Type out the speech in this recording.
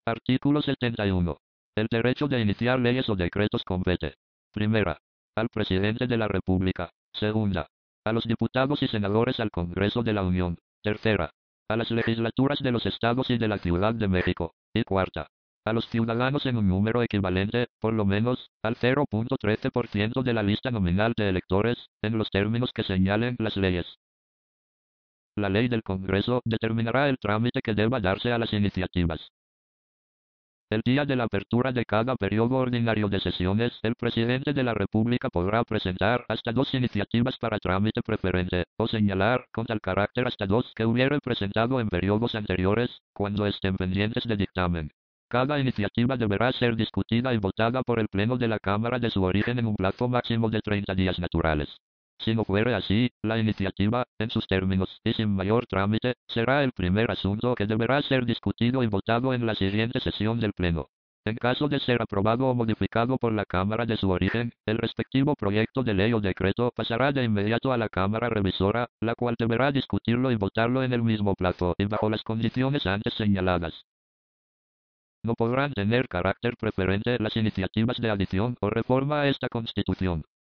Artículo 71. El derecho de iniciar leyes o decretos compete. Primera, al presidente de la República. Segunda, a los diputados y senadores al Congreso de la Unión. Tercera, a las legislaturas de los estados y de la Ciudad de México. Y cuarta, a los ciudadanos en un número equivalente, por lo menos, al 0.13% de la lista nominal de electores, en los términos que señalen las leyes. La ley del Congreso determinará el trámite que deba darse a las iniciativas. El día de la apertura de cada periodo ordinario de sesiones, el presidente de la República podrá presentar hasta 2 iniciativas para trámite preferente, o señalar, con tal carácter hasta 2 que hubiere presentado en periodos anteriores, cuando estén pendientes de dictamen. Cada iniciativa deberá ser discutida y votada por el Pleno de la Cámara de su origen en un plazo máximo de 30 días naturales. Si no fuere así, la iniciativa, en sus términos y sin mayor trámite, será el primer asunto que deberá ser discutido y votado en la siguiente sesión del Pleno. En caso de ser aprobado o modificado por la Cámara de su origen, el respectivo proyecto de ley o decreto pasará de inmediato a la Cámara Revisora, la cual deberá discutirlo y votarlo en el mismo plazo y bajo las condiciones antes señaladas. No podrán tener carácter preferente las iniciativas de adición o reforma a esta Constitución.